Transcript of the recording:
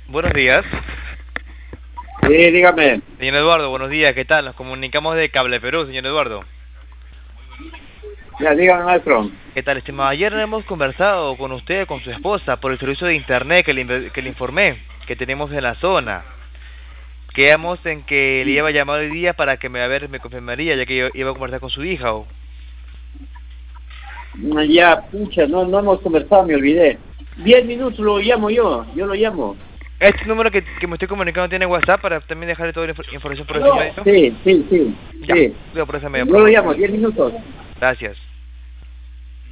Buenos días. Sí, dígame. Señor Eduardo, buenos días, ¿qué tal? Nos comunicamos de Cable Perú, señor Eduardo. Ya, dígame, maestro. ¿Qué tal, estimado? Ayer hemos conversado con usted, con su esposa, por el servicio de internet que le informé, que tenemos en la zona. Quedamos en que le iba a llamar hoy día para que me confirmaría, ya que yo iba a conversar con su hija. Ya, pucha, no hemos conversado, me olvidé. 10 minutos lo llamo yo lo llamo. Este número que me estoy comunicando tiene WhatsApp para también dejarle toda la información por ese medio. Sí, sí, sí, Ya, sí. voy por ese medio, Yo por lo favor, llamo, señor. 10 minutos. Gracias.